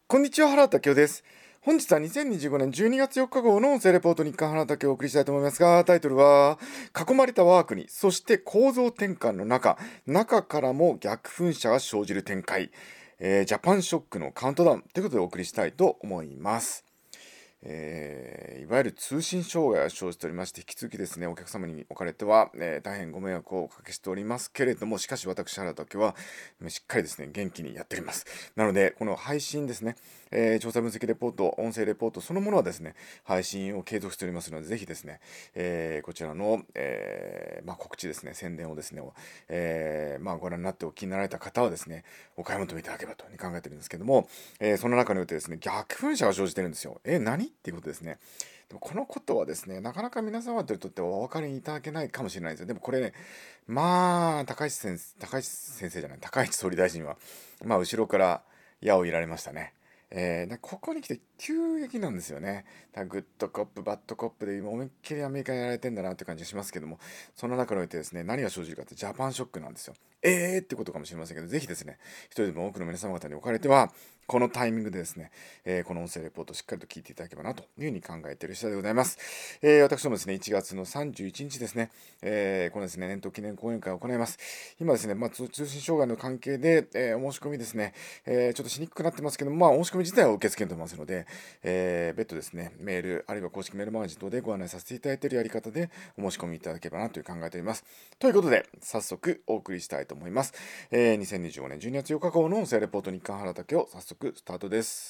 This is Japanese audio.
こんにちは、原田明夫です。本日は2025年12月4日号の音声レポート日刊原田明夫をお送りしたいと思いますが、タイトルは、囲まれた我が国、そして構造転換の中からも逆噴射が生じる展開、ジャパンショックのカウントダウンということでお送りしたいと思います。いわゆる通信障害が生じておりまして、引き続きですね、お客様におかれては、大変ご迷惑をおかけしておりますけれども、しかし私、原田明は、しっかりですね、元気にやっております。なので、この配信ですね、調査分析レポート、音声レポートそのものはですね、配信を継続しておりますので、ぜひですね、こちらの、告知ですね、宣伝をですね、ご覧になってお気になられた方はですね、お買い求めいただければというふうに考えているんですけども、その中においてですね、逆噴射が生じてるんですよ。何っていうことですね。でもこのことはですね、なかなか皆様にとってはお分かりいただけないかもしれないですよ。でもこれね、高市総理大臣は、後ろから矢を入れられましたね。ここに来て急激なんですよね。グッドコップ、バッドコップで今思いっきりアメリカにやられてんだなって感じがしますけども、その中においてですね、何が生じるかってジャパンショックなんですよ。ってことかもしれませんけど、ぜひですね、一人でも多くの皆様方におかれては、このタイミングでですね、この音声レポートをしっかりと聞いていただければなというふうに考えている次第でございます。私どもですね、1月の31日ですね、このですね、年頭記念講演会を行います。今ですね、通信障害の関係で、お申し込みですね、ちょっとしにくくなってますけども、お申し込み自体は受け付けてますので、別途ですね、メール、あるいは公式メールマガジン等でご案内させていただいているやり方でお申し込みいただければなという考えております。ということで、早速お送りしたいと思います。2025年12月8日号の音声レポート日刊原田家を早速スタートです。